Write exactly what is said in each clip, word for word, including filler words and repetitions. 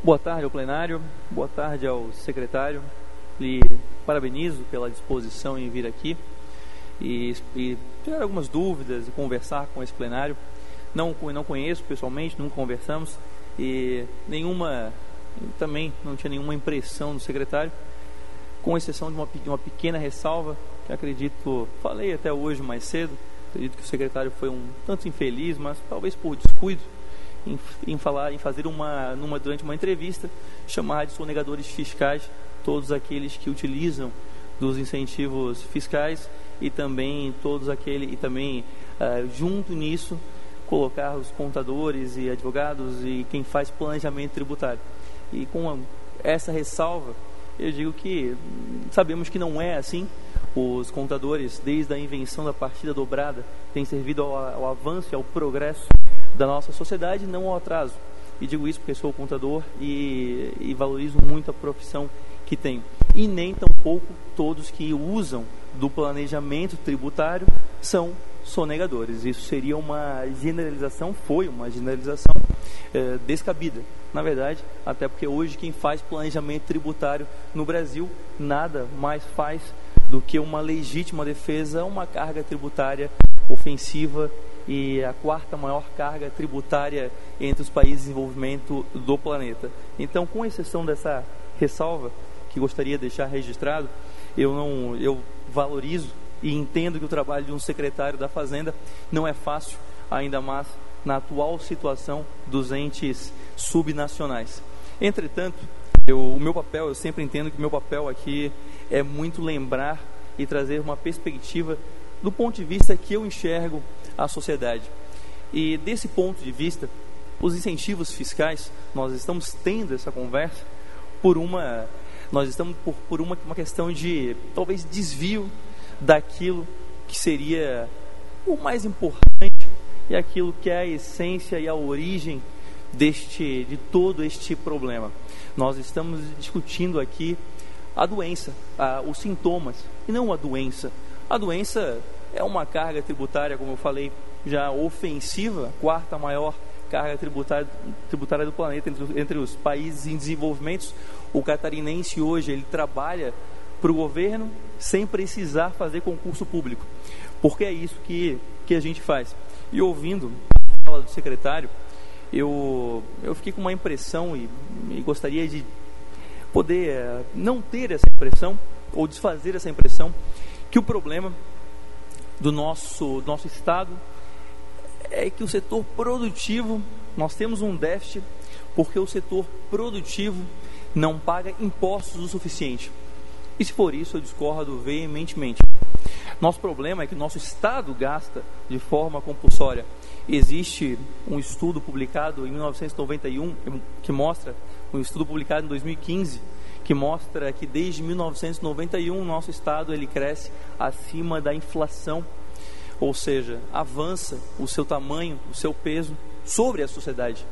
Boa tarde ao plenário, boa tarde ao secretário. Lhe parabenizo pela disposição em vir aqui e, e tirar algumas dúvidas e conversar com esse plenário. Não, não conheço pessoalmente, nunca conversamos e nenhuma, também não tinha nenhuma impressão do secretário, com exceção de uma, de uma pequena ressalva, que acredito, falei até hoje mais cedo, acredito que o secretário foi um tanto infeliz, mas talvez por descuido, Em, em falar, em fazer uma, numa, durante uma entrevista, chamar de sonegadores fiscais todos aqueles que utilizam dos incentivos fiscais e também todos aqueles e também uh, junto nisso colocar os contadores e advogados e quem faz planejamento tributário. E com essa ressalva, eu digo que sabemos que não é assim. Os contadores, desde a invenção da partida dobrada, têm servido ao, ao avanço e ao progresso da nossa sociedade, não ao atraso. E digo isso porque sou contador e, e valorizo muito a profissão que tenho. E nem tampouco todos que usam do planejamento tributário são sonegadores. Isso seria uma generalização, foi uma generalização é, descabida. Na verdade, até porque hoje quem faz planejamento tributário no Brasil nada mais faz do que uma legítima defesa a uma carga tributária ofensiva e a quarta maior carga tributária entre os países em desenvolvimento do planeta. Então, com exceção dessa ressalva, que gostaria de deixar registrado, eu, não, eu valorizo e entendo que o trabalho de um secretário da Fazenda não é fácil, ainda mais na atual situação dos entes subnacionais. Entretanto, eu, o meu papel, eu sempre entendo que o meu papel aqui é muito lembrar e trazer uma perspectiva do ponto de vista que eu enxergo a sociedade. E desse ponto de vista, os incentivos fiscais, nós estamos tendo essa conversa por uma, nós estamos por, por uma, uma questão de talvez desvio daquilo que seria o mais importante e aquilo que é a essência e a origem deste, de todo este problema. Nós estamos discutindo aqui a doença, a, os sintomas, e não a doença. A doença é uma carga tributária, como eu falei, já ofensiva, quarta maior carga tributária, tributária do planeta entre, entre os países em desenvolvimento. O catarinense hoje, ele trabalha para o governo sem precisar fazer concurso público, porque é isso que, que a gente faz. E ouvindo a fala do secretário, eu, eu fiquei com uma impressão e, e gostaria de poder uh, não ter essa impressão, ou desfazer essa impressão, que o problema do nosso, do nosso Estado é que o setor produtivo, nós temos um déficit porque o setor produtivo não paga impostos o suficiente. E se for isso, eu discordo veementemente. Nosso problema é que o nosso Estado gasta de forma compulsória. Existe um estudo publicado em mil novecentos e noventa e um que mostra, um estudo publicado em dois mil e quinze, que mostra que desde mil novecentos e noventa e um o nosso Estado ele cresce acima da inflação, ou seja, avança o seu tamanho, o seu peso sobre a sociedade.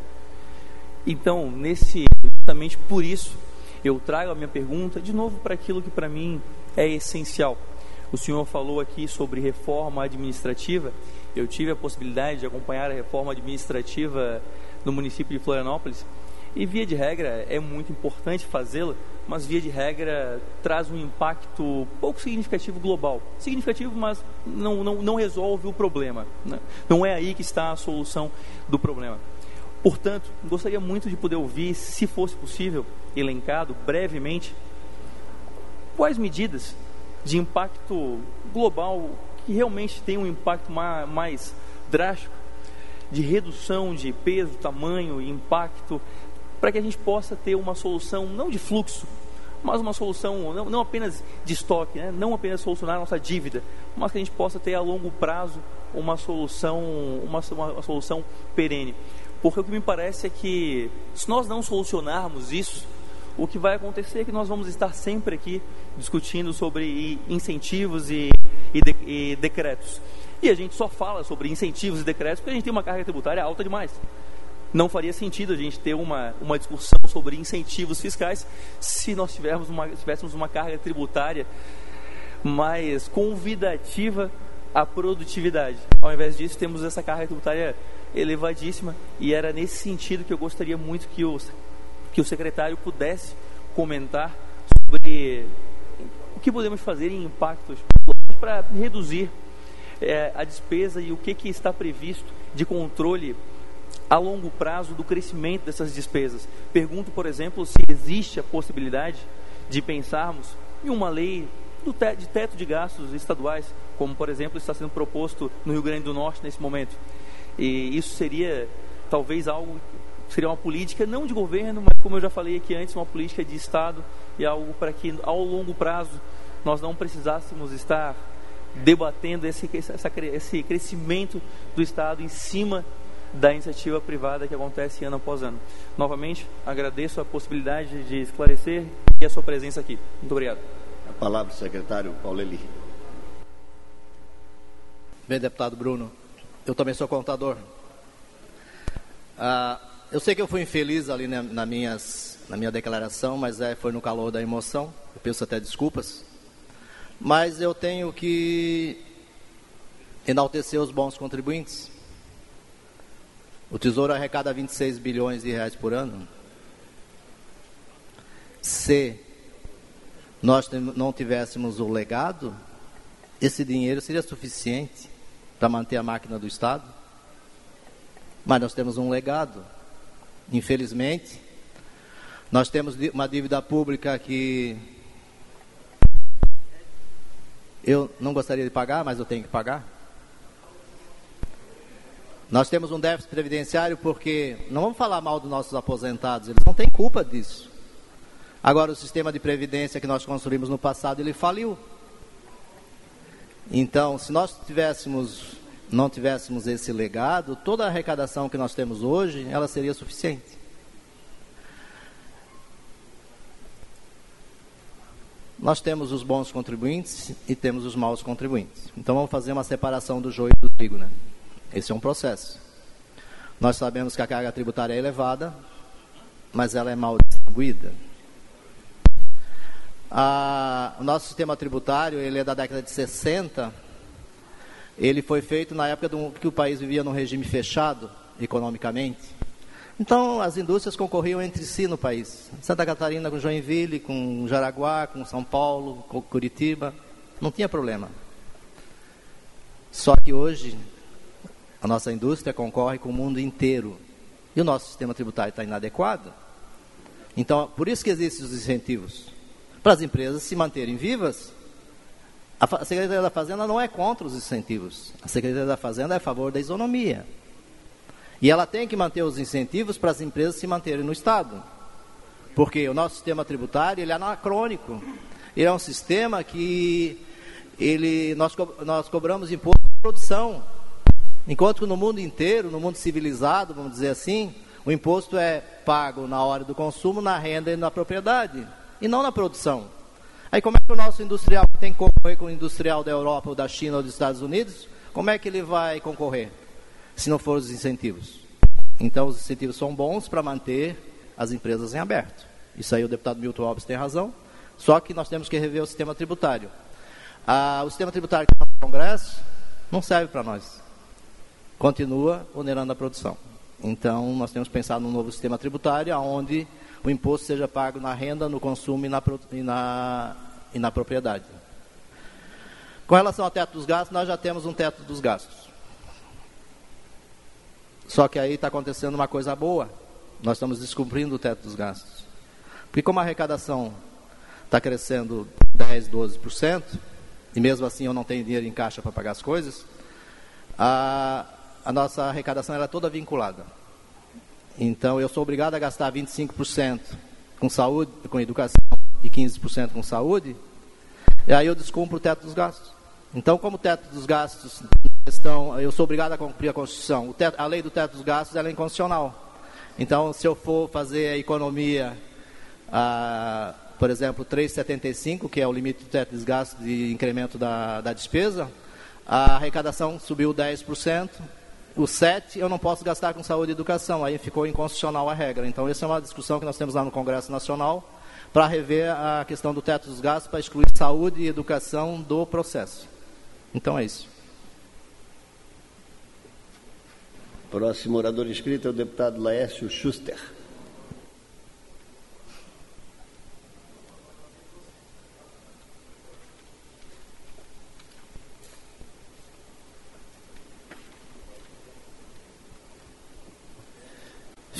Então, nesse, justamente por isso, eu trago a minha pergunta de novo para aquilo que para mim é essencial. O senhor falou aqui sobre reforma administrativa. Eu tive a possibilidade de acompanhar a reforma administrativa no município de Florianópolis e, via de regra, é muito importante fazê-la, mas, via de regra, traz um impacto pouco significativo global. Significativo, mas não, não, não resolve o problema, né? Não é aí que está a solução do problema. Portanto, gostaria muito de poder ouvir, se fosse possível, elencado brevemente, quais medidas de impacto global que realmente tem um impacto mais, mais drástico, de redução de peso, tamanho e impacto, para que a gente possa ter uma solução, não de fluxo, mas uma solução não, não apenas de estoque, né? Não apenas solucionar a nossa dívida, mas que a gente possa ter a longo prazo uma solução, uma, uma solução perene. Porque o que me parece é que, se nós não solucionarmos isso, o que vai acontecer é que nós vamos estar sempre aqui discutindo sobre incentivos e, e, de, e decretos. E a gente só fala sobre incentivos e decretos porque a gente tem uma carga tributária alta demais. Não faria sentido a gente ter uma, uma discussão sobre incentivos fiscais se nós tivéssemos uma, tivéssemos uma carga tributária mais convidativa à produtividade. Ao invés disso, temos essa carga tributária elevadíssima, e era nesse sentido que eu gostaria muito que o que o secretário pudesse comentar sobre o que podemos fazer em impactos para reduzir é, a despesa e o que, que está previsto de controle a longo prazo do crescimento dessas despesas. Pergunto, por exemplo, se existe a possibilidade de pensarmos em uma lei do te- de teto de gastos estaduais, como, por exemplo, está sendo proposto no Rio Grande do Norte nesse momento. E isso seria, talvez, algo, seria uma política, não de governo, mas, como eu já falei aqui antes, uma política de Estado e algo para que, ao longo prazo, nós não precisássemos estar debatendo esse, essa, esse crescimento do Estado em cima da iniciativa privada que acontece ano após ano. Novamente, agradeço a possibilidade de esclarecer e a sua presença aqui. Muito obrigado. A palavra, secretário Pauleli. Bem, deputado Bruno, eu também sou contador. Ah, eu sei que eu fui infeliz ali na, na, minhas, na minha declaração, mas é, foi no calor da emoção. Eu peço até desculpas. Mas eu tenho que enaltecer os bons contribuintes. O Tesouro arrecada vinte e seis bilhões de reais por ano. Se nós não tivéssemos o legado, esse dinheiro seria suficiente para manter a máquina do Estado. Mas nós temos um legado. Infelizmente, nós temos uma dívida pública que eu não gostaria de pagar, mas eu tenho que pagar. Nós temos um déficit previdenciário porque, não vamos falar mal dos nossos aposentados, eles não têm culpa disso. Agora, o sistema de previdência que nós construímos no passado, ele faliu. Então, se nós tivéssemos, não tivéssemos esse legado, toda a arrecadação que nós temos hoje, ela seria suficiente. Nós temos os bons contribuintes e temos os maus contribuintes. Então, vamos fazer uma separação do joio e do trigo, né? Esse é um processo. Nós sabemos que a carga tributária é elevada, mas ela é mal distribuída. A, o nosso sistema tributário, ele é da década de sessenta. Ele foi feito na época do, que o país vivia num regime fechado, economicamente. Então, as indústrias concorriam entre si no país. Santa Catarina com Joinville, com Jaraguá, com São Paulo, com Curitiba. Não tinha problema. Só que hoje, a nossa indústria concorre com o mundo inteiro. E o nosso sistema tributário está inadequado. Então, por isso que existem os incentivos. Para as empresas se manterem vivas, a Secretaria da Fazenda não é contra os incentivos. A Secretaria da Fazenda é a favor da isonomia. E ela tem que manter os incentivos para as empresas se manterem no Estado. Porque o nosso sistema tributário, ele é anacrônico. Ele é um sistema que ele, nós, nós cobramos imposto de produção. Enquanto que no mundo inteiro, no mundo civilizado, vamos dizer assim, o imposto é pago na hora do consumo, na renda e na propriedade, e não na produção. Aí como é que o nosso industrial tem que concorrer com o industrial da Europa, ou da China, ou dos Estados Unidos? Como é que ele vai concorrer, se não for os incentivos? Então os incentivos são bons para manter as empresas em aberto. Isso aí o deputado Milton Alves tem razão, só que nós temos que rever o sistema tributário. Ah, o sistema tributário que está no Congresso não serve para nós. Continua onerando a produção. Então, nós temos que pensar num novo sistema tributário, onde o imposto seja pago na renda, no consumo e na, e na, e na propriedade. Com relação ao teto dos gastos, nós já temos um teto dos gastos. Só que aí está acontecendo uma coisa boa. Nós estamos descumprindo o teto dos gastos. Porque como a arrecadação está crescendo dez, doze por cento, e mesmo assim eu não tenho dinheiro em caixa para pagar as coisas, a... a nossa arrecadação era toda vinculada. Então, eu sou obrigado a gastar vinte e cinco por cento com saúde, com educação e quinze por cento com saúde, e aí eu descumpro o teto dos gastos. Então, como o teto dos gastos, questão, eu sou obrigado a cumprir a Constituição. O teto, a lei do teto dos gastos ela é inconstitucional. Então, se eu for fazer a economia, a, por exemplo, três vírgula setenta e cinco, que é o limite do teto dos gastos de incremento da, da despesa, a arrecadação subiu dez por cento, o sete eu não posso gastar com saúde e educação, aí ficou inconstitucional a regra. Então essa é uma discussão que nós temos lá no Congresso Nacional, para rever a questão do teto dos gastos, para excluir saúde e educação do processo. Então é isso. Próximo orador inscrito é o deputado Laércio Schuster.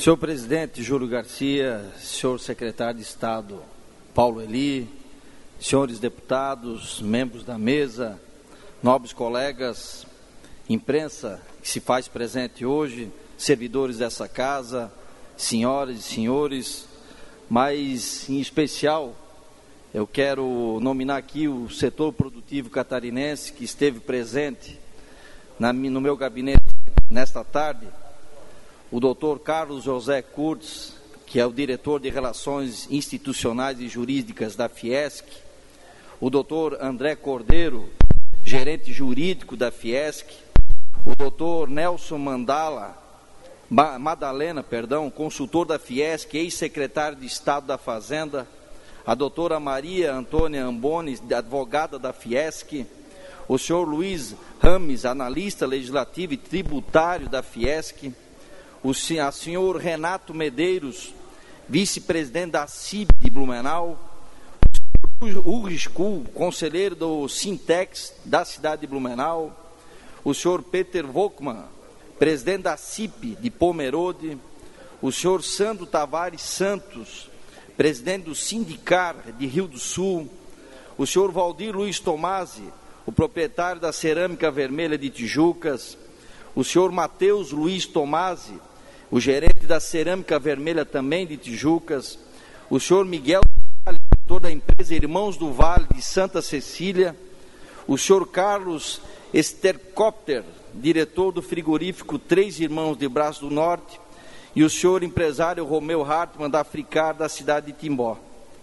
Senhor presidente Júlio Garcia, senhor secretário de Estado Paulo Eli, senhores deputados, membros da mesa, nobres colegas, imprensa que se faz presente hoje, servidores dessa casa, senhoras e senhores, mas em especial eu quero nominar aqui o setor produtivo catarinense que esteve presente na, no meu gabinete nesta tarde, o doutor Carlos José Kurtz, que é o diretor de Relações Institucionais e Jurídicas da Fiesc, o doutor André Cordeiro, gerente jurídico da Fiesc, o doutor Nelson Mandala, Madalena, perdão, consultor da Fiesc, ex-secretário de Estado da Fazenda, a doutora Maria Antônia Amboni, advogada da Fiesc, o senhor Luiz Rames, analista legislativo e tributário da Fiesc, o a senhor Renato Medeiros, vice-presidente da C I B de Blumenau, o senhor Urriscu, conselheiro do Sintex da cidade de Blumenau, o senhor Peter Volkmann, presidente da C I P de Pomerode, o senhor Sandro Tavares Santos, presidente do Sindicar de Rio do Sul, o senhor Valdir Luiz Tomasi, o proprietário da Cerâmica Vermelha de Tijucas, o senhor Matheus Luiz Tomasi, o gerente da Cerâmica Vermelha também de Tijucas, o senhor Miguel, diretor da empresa Irmãos do Vale de Santa Cecília, o senhor Carlos Sterkopter, diretor do frigorífico Três Irmãos de Braço do Norte, e o senhor empresário Romeu Hartmann, da Fricar, da cidade de Timbó.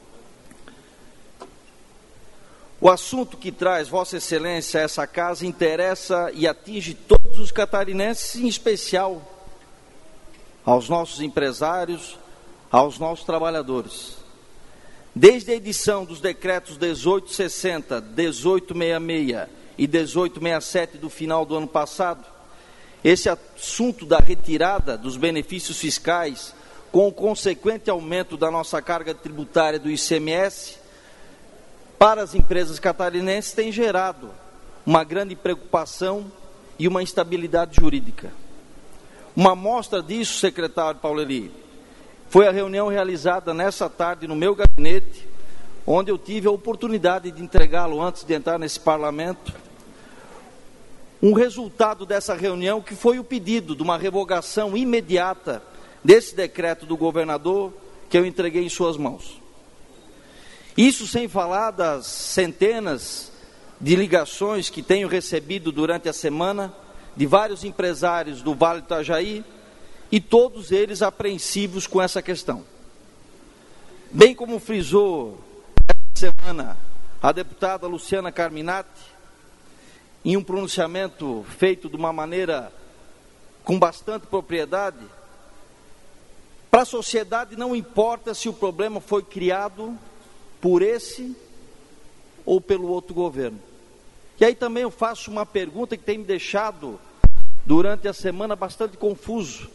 O assunto que traz Vossa Excelência a essa casa interessa e atinge todos os catarinenses, em especial aos nossos empresários, aos nossos trabalhadores. Desde a edição dos decretos dezoito sessenta, dezoito sessenta e seis e dezoito sessenta e sete do final do ano passado, esse assunto da retirada dos benefícios fiscais, com o consequente aumento da nossa carga tributária do I C M S, para as empresas catarinenses tem gerado uma grande preocupação e uma instabilidade jurídica. Uma amostra disso, secretário Paulo Eli, foi a reunião realizada nessa tarde no meu gabinete, onde eu tive a oportunidade de entregá-lo antes de entrar nesse parlamento, um resultado dessa reunião que foi o pedido de uma revogação imediata desse decreto do governador que eu entreguei em suas mãos. Isso sem falar das centenas de ligações que tenho recebido durante a semana de vários empresários do Vale do Itajaí, e todos eles apreensivos com essa questão. Bem como frisou essa semana a deputada Luciana Carminati, em um pronunciamento feito de uma maneira com bastante propriedade, para a sociedade não importa se o problema foi criado por esse ou pelo outro governo. E aí também eu faço uma pergunta que tem me deixado durante a semana bastante confuso.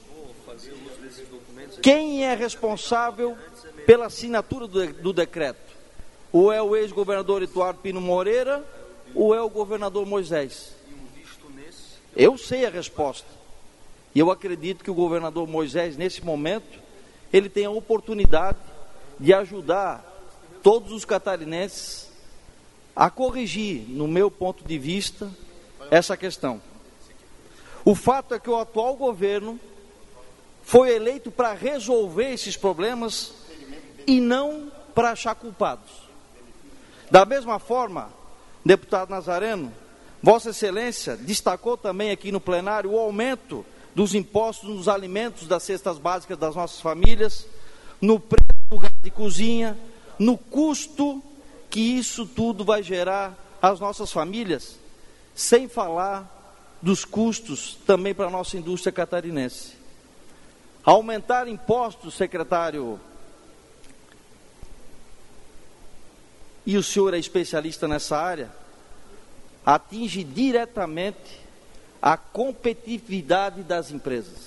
Quem é responsável pela assinatura do, do decreto? Ou é o ex-governador Eduardo Pino Moreira, ou é o governador Moisés? Eu sei a resposta. E eu acredito que o governador Moisés, nesse momento, ele tem a oportunidade de ajudar todos os catarinenses a corrigir, no meu ponto de vista, essa questão. O fato é que o atual governo foi eleito para resolver esses problemas e não para achar culpados. Da mesma forma, deputado Nazareno, Vossa Excelência destacou também aqui no plenário o aumento dos impostos nos alimentos das cestas básicas das nossas famílias, no preço do gás de cozinha, no custo que isso tudo vai gerar às nossas famílias, sem falar dos custos também para a nossa indústria catarinense. Aumentar impostos, secretário, e o senhor é especialista nessa área, atinge diretamente a competitividade das empresas.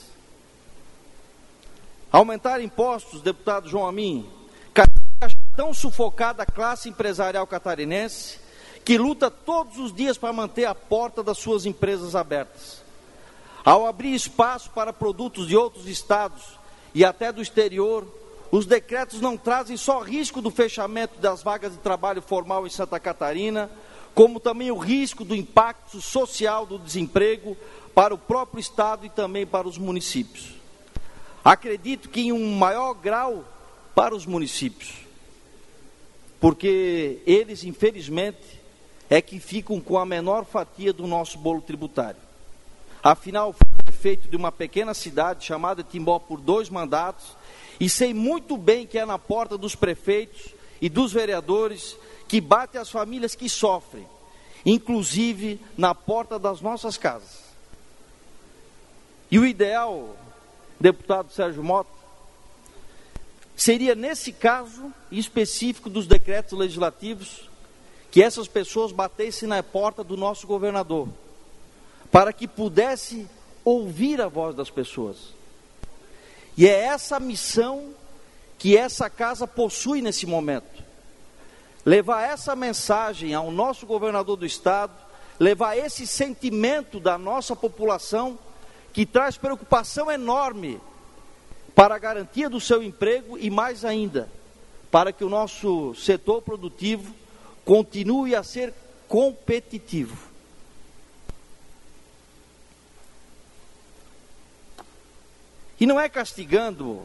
Aumentar impostos, deputado João Amin, tão sufocada a classe empresarial catarinense, que luta todos os dias para manter a porta das suas empresas abertas. Ao abrir espaço para produtos de outros estados e até do exterior, os decretos não trazem só risco do fechamento das vagas de trabalho formal em Santa Catarina, como também o risco do impacto social do desemprego para o próprio Estado e também para os municípios. Acredito que em um maior grau para os municípios, porque eles, infelizmente, é que ficam com a menor fatia do nosso bolo tributário. Afinal, fui prefeito de uma pequena cidade chamada Timbó por dois mandatos e sei muito bem que é na porta dos prefeitos e dos vereadores que bate as famílias que sofrem, inclusive na porta das nossas casas. E o ideal, deputado Sérgio Mota, seria nesse caso específico dos decretos legislativos que essas pessoas batessem na porta do nosso governador, para que pudesse ouvir a voz das pessoas. E é essa missão que essa casa possui nesse momento. Levar essa mensagem ao nosso governador do estado, levar esse sentimento da nossa população, que traz preocupação enorme para a garantia do seu emprego e mais ainda, para que o nosso setor produtivo continue a ser competitivo. E não é castigando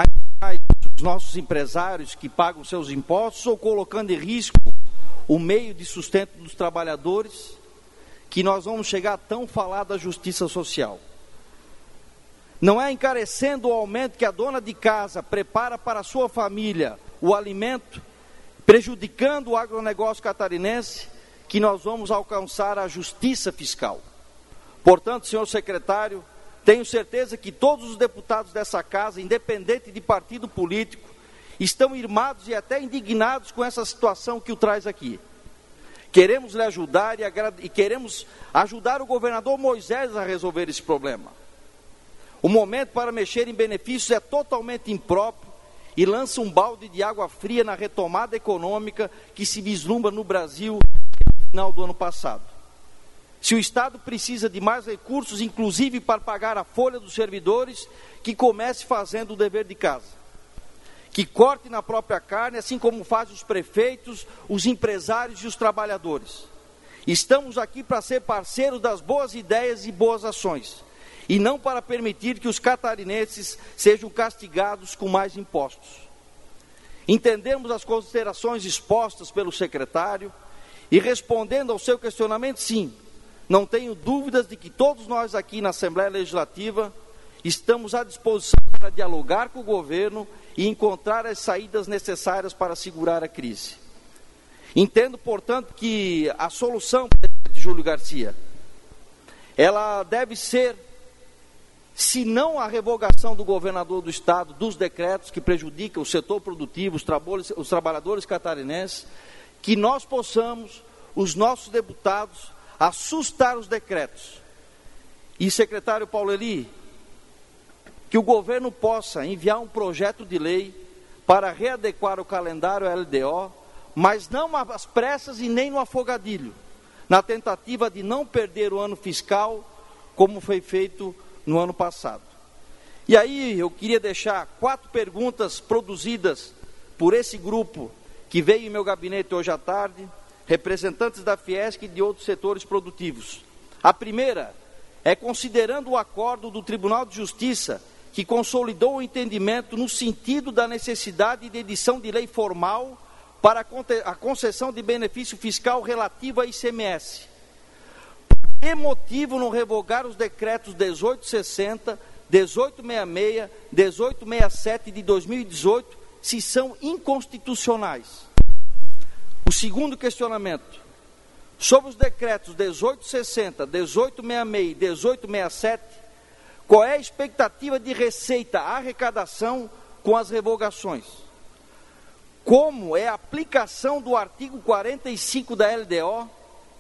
os nossos empresários que pagam seus impostos ou colocando em risco o meio de sustento dos trabalhadores que nós vamos chegar a tão falar da justiça social. Não é encarecendo o aumento que a dona de casa prepara para a sua família o alimento, prejudicando o agronegócio catarinense, que nós vamos alcançar a justiça fiscal. Portanto, senhor secretário, tenho certeza que todos os deputados dessa casa, independente de partido político, estão irmados e até indignados com essa situação que o traz aqui. Queremos lhe ajudar e, e queremos ajudar o governador Moisés a resolver esse problema. O momento para mexer em benefícios é totalmente impróprio e lança um balde de água fria na retomada econômica que se vislumbra no Brasil no final do ano passado. Se o Estado precisa de mais recursos, inclusive para pagar a folha dos servidores, que comece fazendo o dever de casa. Que corte na própria carne, assim como fazem os prefeitos, os empresários e os trabalhadores. Estamos aqui para ser parceiros das boas ideias e boas ações, e não para permitir que os catarinenses sejam castigados com mais impostos. Entendemos as considerações expostas pelo secretário e, respondendo ao seu questionamento, sim, não tenho dúvidas de que todos nós aqui na Assembleia Legislativa estamos à disposição para dialogar com o governo e encontrar as saídas necessárias para segurar a crise. Entendo, portanto, que a solução, presidente Júlio Garcia, ela deve ser, se não a revogação do governador do estado dos decretos que prejudicam o setor produtivo, os, os trabalhadores catarinenses, que nós possamos, os nossos deputados, assustar os decretos. E, secretário Paulo Eli, que o governo possa enviar um projeto de lei para readequar o calendário L D O, mas não às pressas e nem no afogadilho, na tentativa de não perder o ano fiscal, como foi feito no ano passado. E aí eu queria deixar quatro perguntas produzidas por esse grupo que veio em meu gabinete hoje à tarde, representantes da Fiesc e de outros setores produtivos. A primeira é considerando o acordo do Tribunal de Justiça que consolidou o entendimento no sentido da necessidade de edição de lei formal para a concessão de benefício fiscal relativo a I C M S. Por que motivo não revogar os decretos dezoito sessenta, dezoito sessenta e seis, dezoito sessenta e sete de dois mil e dezoito, se são inconstitucionais? O segundo questionamento, sobre os decretos dezoito sessenta, dezoito sessenta e seis e dezoito sessenta e sete, qual é a expectativa de receita, arrecadação com as revogações? Como é a aplicação do artigo quarenta e cinco da L D O?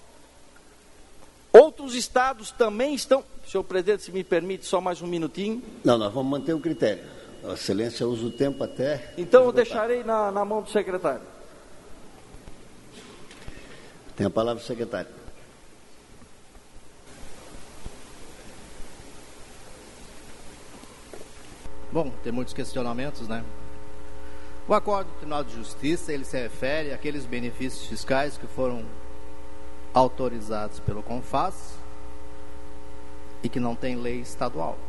Outros estados também estão... Senhor presidente, se me permite, só mais um minutinho. Não, nós vamos manter o critério. A excelência usa o tempo até... Então eu deixarei na, na mão do secretário. Tem a palavra o secretário. bom, tem muitos questionamentos, né? O Acordo do Tribunal de Justiça, ele se refere àqueles benefícios fiscais que foram autorizados pelo CONFAS e que não tem lei estadual.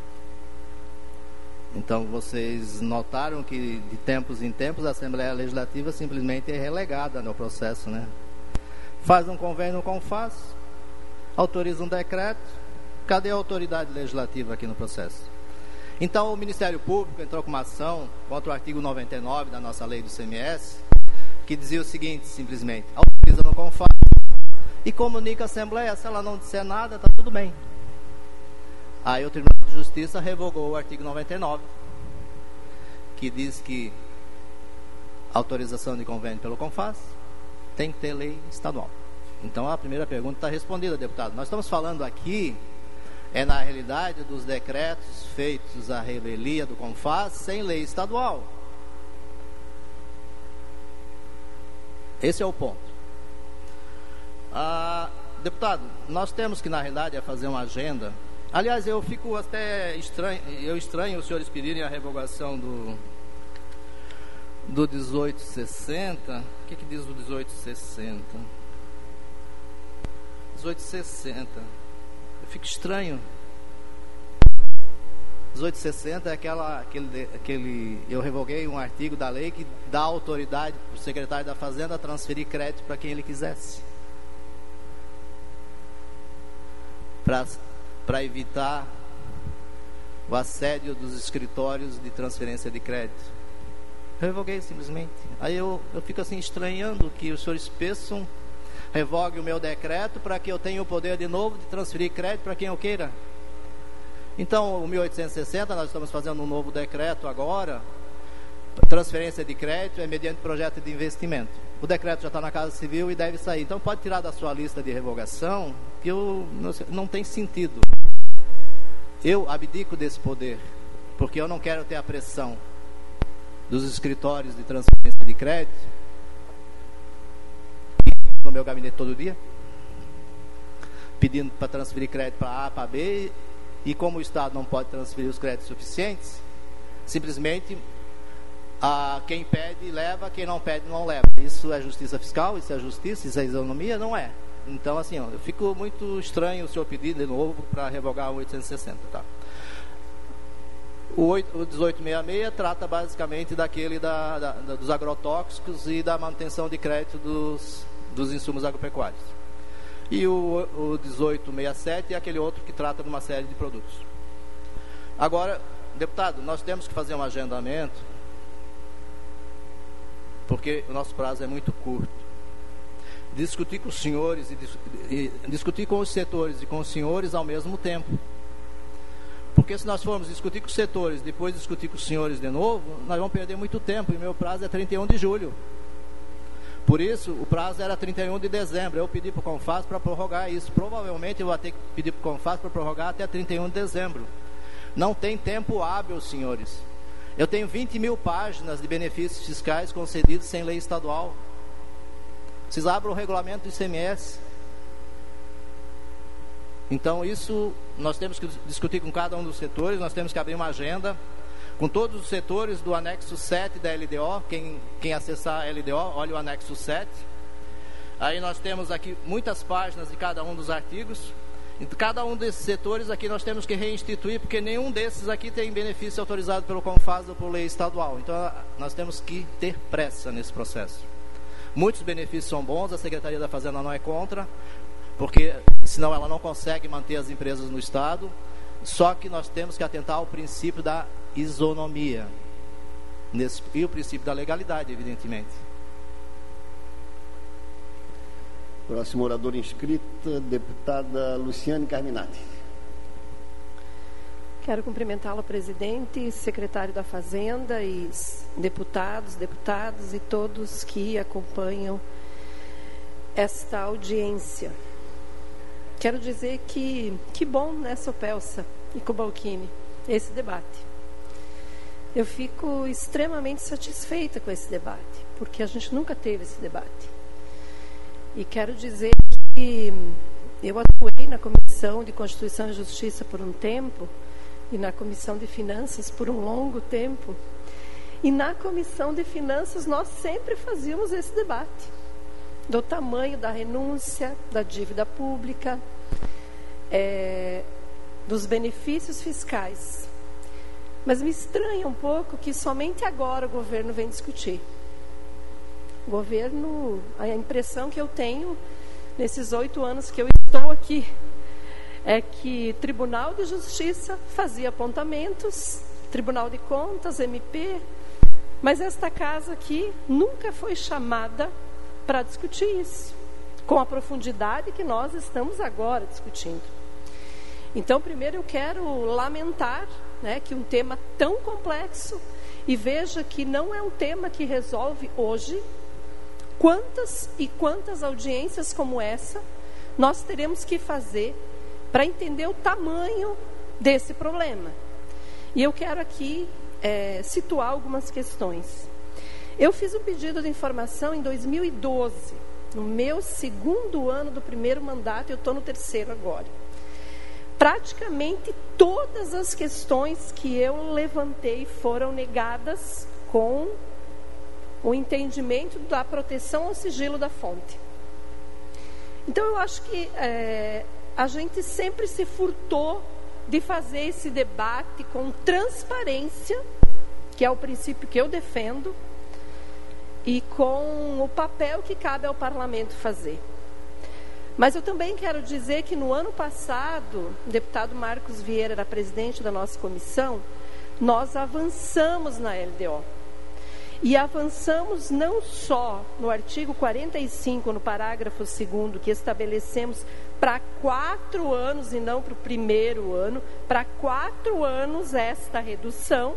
Então, vocês notaram que de tempos em tempos a Assembleia Legislativa simplesmente é relegada no processo, né? Faz um convênio com o CONFAS, autoriza um decreto, cadê a autoridade legislativa aqui no processo? Então, o Ministério Público entrou com uma ação contra o artigo noventa e nove da nossa lei do I C M S, que dizia o seguinte, simplesmente, autoriza no CONFAS e comunica à Assembleia, se ela não disser nada, está tudo bem. Aí o Tribunal de Justiça revogou o artigo noventa e nove, que diz que autorização de convênio pelo CONFAS tem que ter lei estadual. Então a primeira pergunta está respondida, deputado. Nós estamos falando aqui, é na realidade dos decretos feitos à revelia do CONFAS sem lei estadual. Esse é o ponto. Ah, deputado, nós temos que na realidade é fazer uma agenda. Aliás, eu fico até estranho, eu estranho os senhores pedirem a revogação do, do dezoito sessenta. O que, que diz o dezoito sessenta? dezoito sessenta. Eu fico estranho. dezoito sessenta é aquela, aquele, aquele... Eu revoguei um artigo da lei que dá autoridade para o secretário da Fazenda transferir crédito para quem ele quisesse. Para... para evitar o assédio dos escritórios de transferência de crédito. Eu revoguei simplesmente. Aí eu, eu fico assim estranhando que os senhores pensam, revogue o meu decreto para que eu tenha o poder de novo de transferir crédito para quem eu queira. Então, o mil oitocentos e sessenta, nós estamos fazendo um novo decreto agora. Transferência de crédito é mediante projeto de investimento. O decreto já está na Casa Civil e deve sair. Então pode tirar da sua lista de revogação, que eu, não, não tem sentido. Eu abdico desse poder, porque eu não quero ter a pressão dos escritórios de transferência de crédito no meu gabinete todo dia, pedindo para transferir crédito para A, para B, e como o Estado não pode transferir os créditos suficientes, simplesmente a quem pede leva, quem não pede não leva. Isso é justiça fiscal, isso é justiça, isso é isonomia? Não é. Então, assim, ó, eu fico muito estranho o senhor pedir de novo para revogar o oitocentos e sessenta, tá? O, o dezoito sessenta e seis trata basicamente daquele da, da, da, dos agrotóxicos e da manutenção de crédito dos, dos insumos agropecuários. E o, o dezoito sessenta e sete é aquele outro que trata de uma série de produtos. Agora, deputado, nós temos que fazer um agendamento, porque o nosso prazo é muito curto. Discutir com os senhores e, e discutir com os setores e com os senhores ao mesmo tempo. Porque se nós formos discutir com os setores, depois discutir com os senhores de novo, nós vamos perder muito tempo, e meu prazo é trinta e um de julho. Por isso, o prazo era trinta e um de dezembro. Eu pedi para o CONFAS para prorrogar isso. Provavelmente eu vou ter que pedir para o CONFAS para prorrogar até trinta e um de dezembro. Não tem tempo hábil, senhores. Eu tenho vinte mil páginas de benefícios fiscais concedidos sem lei estadual. Vocês abrem o regulamento do I C M S. Então isso nós temos que discutir com cada um dos setores. Nós temos que abrir uma agenda com todos os setores do anexo sete da L D O. Quem, quem acessar a L D O, olha o anexo sete. Aí nós temos aqui muitas páginas de cada um dos artigos. Em cada um desses setores aqui nós temos que reinstituir, porque nenhum desses aqui tem benefício autorizado pelo CONFAS ou por lei estadual. Então nós temos que ter pressa nesse processo. Muitos benefícios são bons, a Secretaria da Fazenda não é contra, porque senão ela não consegue manter as empresas no Estado. Só que nós temos que atentar ao princípio da isonomia nesse, e o princípio da legalidade, evidentemente. Próximo orador inscrita, deputada Luciane Carminati. Quero cumprimentá-la, presidente, secretário da Fazenda e deputados, deputadas e todos que acompanham esta audiência. Quero dizer que que bom, né, Sopelsa e Cobalcini, esse debate. Eu fico extremamente satisfeita com esse debate, porque a gente nunca teve esse debate. E quero dizer que eu atuei na Comissão de Constituição e Justiça por um tempo, e na Comissão de Finanças por um longo tempo. E na Comissão de Finanças nós sempre fazíamos esse debate do tamanho da renúncia, da dívida pública, é, dos benefícios fiscais. Mas me estranha um pouco que somente agora o governo vem discutir. O governo, a impressão que eu tenho nesses oito anos que eu estou aqui é que Tribunal de Justiça fazia apontamentos, Tribunal de Contas, M P, mas esta casa aqui nunca foi chamada para discutir isso, com a profundidade que nós estamos agora discutindo. Então, primeiro eu quero lamentar, né, que um tema tão complexo, e veja que não é um tema que resolve hoje. Quantas e quantas audiências como essa nós teremos que fazer para entender o tamanho desse problema. E eu quero aqui é, situar algumas questões. Eu fiz um pedido de informação em dois mil e doze, no meu segundo ano do primeiro mandato, eu estou no terceiro agora. Praticamente todas as questões que eu levantei foram negadas com o entendimento da proteção ao sigilo da fonte. Então eu acho que é, a gente sempre se furtou de fazer esse debate com transparência, que é o princípio que eu defendo, e com o papel que cabe ao parlamento fazer. Mas eu também quero dizer que no ano passado, o deputado Marcos Vieira era presidente da nossa comissão, nós avançamos na L D O. E avançamos não só no artigo quarenta e cinco, no parágrafo segundo, que estabelecemos para quatro anos e não para o primeiro ano, para quatro anos esta redução,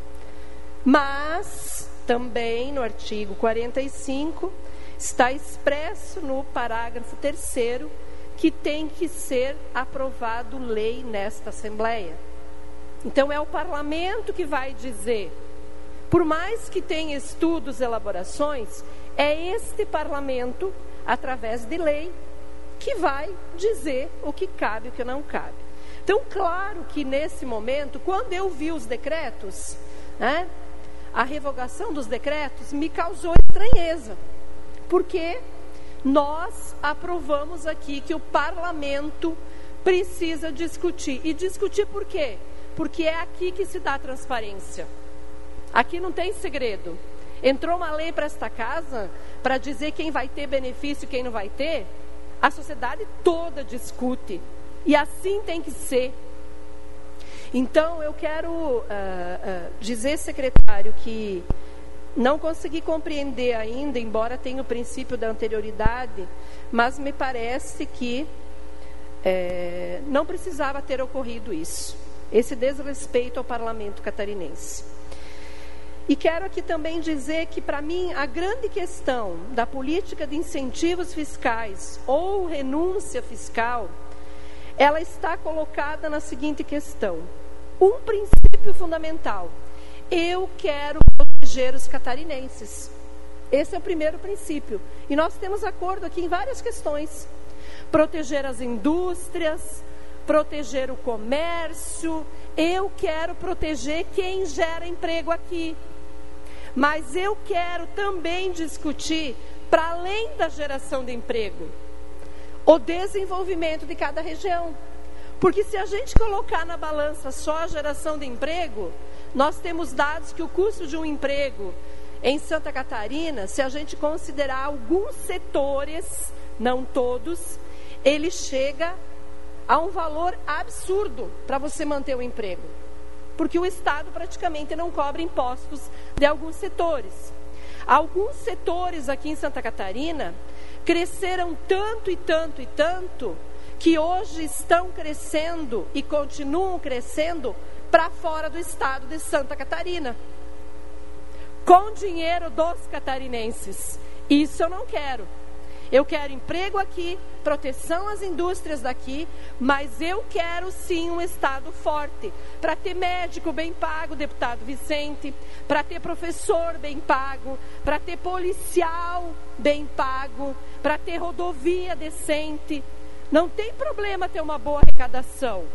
mas também no artigo quarenta e cinco está expresso no parágrafo terceiro que tem que ser aprovado lei nesta Assembleia. Então é o parlamento que vai dizer, por mais que tenha estudos, elaborações, é este parlamento, através de lei, que vai dizer o que cabe e o que não cabe. Então, claro que nesse momento, quando eu vi os decretos, né, a revogação dos decretos me causou estranheza, porque nós aprovamos aqui que o parlamento precisa discutir. E discutir por quê? Porque é aqui que se dá transparência. Aqui não tem segredo. Entrou uma lei para esta casa para dizer quem vai ter benefício e quem não vai ter. A sociedade toda discute. E assim tem que ser. Então, eu quero uh, uh, dizer, secretário, que não consegui compreender ainda, embora tenha o princípio da anterioridade, mas me parece que é, não precisava ter ocorrido isso, esse desrespeito ao parlamento catarinense. E quero aqui também dizer que, para mim, a grande questão da política de incentivos fiscais ou renúncia fiscal, ela está colocada na seguinte questão. Um princípio fundamental. Eu quero proteger os catarinenses. Esse é o primeiro princípio. E nós temos acordo aqui em várias questões. Proteger as indústrias, proteger o comércio. Eu quero proteger quem gera emprego aqui. Mas eu quero também discutir, para além da geração de emprego, o desenvolvimento de cada região. Porque se a gente colocar na balança só a geração de emprego, nós temos dados que o custo de um emprego em Santa Catarina, se a gente considerar alguns setores, não todos, ele chega a um valor absurdo para você manter o emprego. Porque o Estado praticamente não cobra impostos de alguns setores. Alguns setores aqui em Santa Catarina cresceram tanto e tanto e tanto, que hoje estão crescendo e continuam crescendo para fora do estado de Santa Catarina, com dinheiro dos catarinenses. Isso eu não quero. Eu quero emprego aqui, proteção às indústrias daqui, mas eu quero sim um estado forte, para ter médico bem pago, deputado Vicente, para ter professor bem pago, para ter policial bem pago, para ter rodovia decente. Não tem problema ter uma boa arrecadação,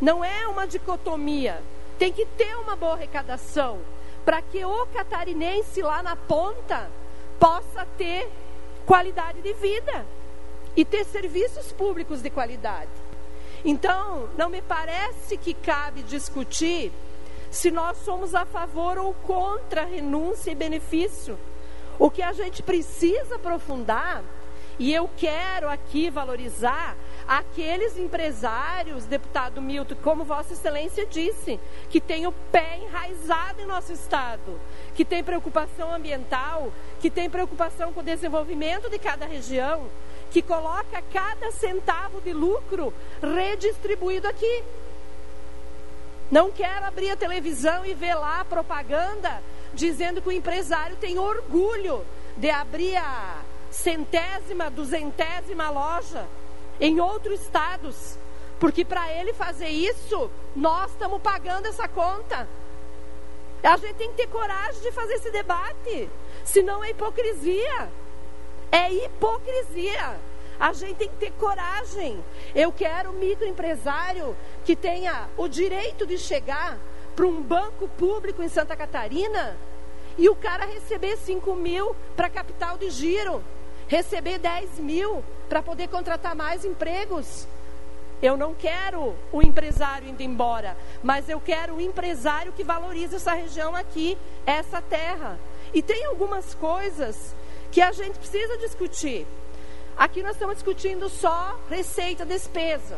Não é uma dicotomia. Tem que ter uma boa arrecadação para que o catarinense lá na ponta possa ter qualidade de vida e ter serviços públicos de qualidade. Então, não me parece que cabe discutir se nós somos a favor ou contra a renúncia e benefício. O que a gente precisa aprofundar, e eu quero aqui valorizar aqueles empresários, deputado Milton, como Vossa Excelência disse, que tem o pé enraizado em nosso estado, que tem preocupação ambiental, que tem preocupação com o desenvolvimento de cada região, que coloca cada centavo de lucro redistribuído aqui. Não quero abrir a televisão e ver lá a propaganda dizendo que o empresário tem orgulho de abrir a centésima, duzentésima loja em outros estados, porque para ele fazer isso, nós estamos pagando essa conta. A gente tem que ter coragem de fazer esse debate, senão é hipocrisia. É hipocrisia. A gente tem que ter coragem. Eu quero um microempresário que tenha o direito de chegar para um banco público em Santa Catarina e o cara receber cinco mil para capital de giro, receber dez mil para poder contratar mais empregos. Eu não quero o empresário indo embora, mas eu quero o empresário que valorize essa região aqui, essa terra. E tem algumas coisas que a gente precisa discutir. Aqui nós estamos discutindo só receita, despesa.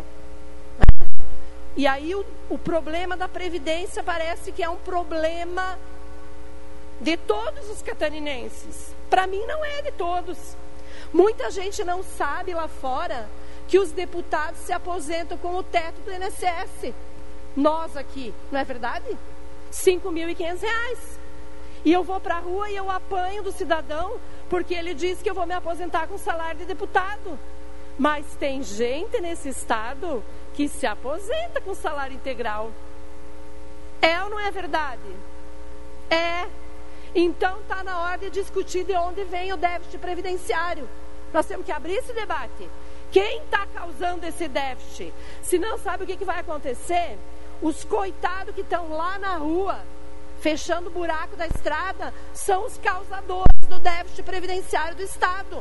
E aí o, o problema da Previdência parece que é um problema de todos os catarinenses. Para mim não é de todos. Muita gente não sabe lá fora que os deputados se aposentam com o teto do I N S S. Nós aqui, não é verdade? cinco mil e quinhentos reais. E eu vou para a rua e eu apanho do cidadão porque ele diz que eu vou me aposentar com salário de deputado. Mas tem gente nesse estado que se aposenta com salário integral. É ou não é verdade? É. Então está na hora de discutir de onde vem o déficit previdenciário. Nós temos que abrir esse debate. Quem está causando esse déficit? Se não sabe o que, que vai acontecer, os coitados que estão lá na rua, fechando o buraco da estrada, são os causadores do déficit previdenciário do Estado.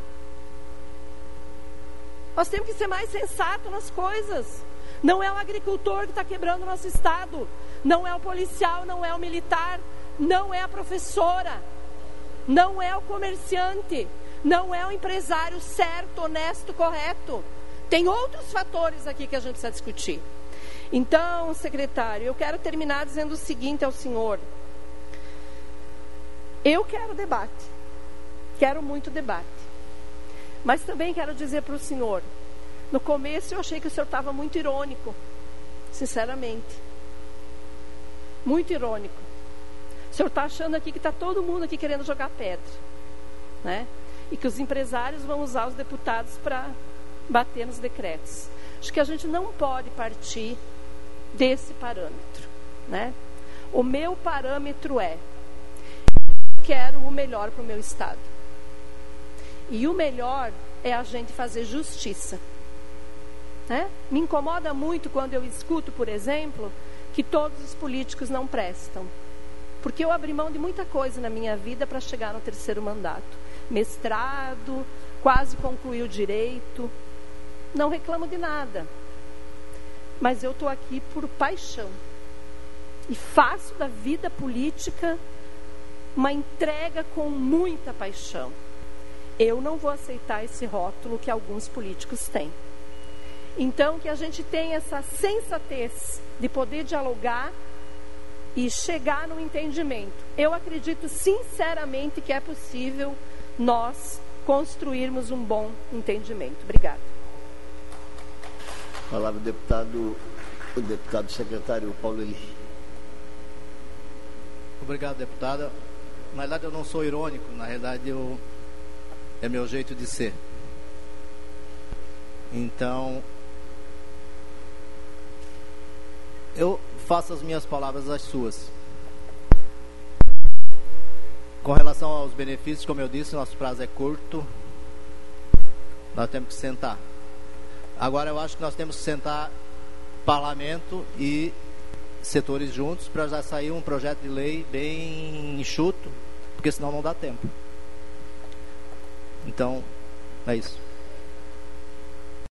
Nós temos que ser mais sensatos nas coisas. Não é o agricultor que está quebrando o nosso Estado. Não é o policial, não é o militar, não é a professora, não é o comerciante, não é o empresário certo, honesto, correto. Tem outros fatores aqui que a gente precisa discutir. Então, secretário, eu quero terminar dizendo o seguinte ao senhor. Eu quero debate. Quero muito debate. Mas também quero dizer para o senhor, no começo eu achei que o senhor estava muito irônico. Sinceramente. Muito irônico. O senhor está achando aqui que está todo mundo aqui querendo jogar pedra, né? E que os empresários vão usar os deputados para bater nos decretos. Acho que a gente não pode partir desse parâmetro, né? O meu parâmetro é: quero o melhor para o meu estado. E o melhor é a gente fazer justiça, né? Me incomoda muito quando eu escuto, por exemplo, que todos os políticos não prestam. Porque eu abri mão de muita coisa na minha vida para chegar no terceiro mandato. Mestrado, quase concluí o direito. Não reclamo de nada. Mas eu estou aqui por paixão. E faço da vida política uma entrega com muita paixão. Eu não vou aceitar esse rótulo que alguns políticos têm. Então, que a gente tenha essa sensatez de poder dialogar e chegar no entendimento. Eu acredito sinceramente que é possível nós construirmos um bom entendimento. Obrigada. Palavra o deputado, o deputado secretário Paulo Eli. Obrigado, deputada. Na verdade, eu não sou irônico. Na realidade, eu, é meu jeito de ser. Então, eu faço as minhas palavras as suas. Com relação aos benefícios, como eu disse, nosso prazo é curto. Nós temos que sentar. Agora, eu acho que nós temos que sentar parlamento e setores juntos para já sair um projeto de lei bem enxuto, porque senão não dá tempo. Então, é isso.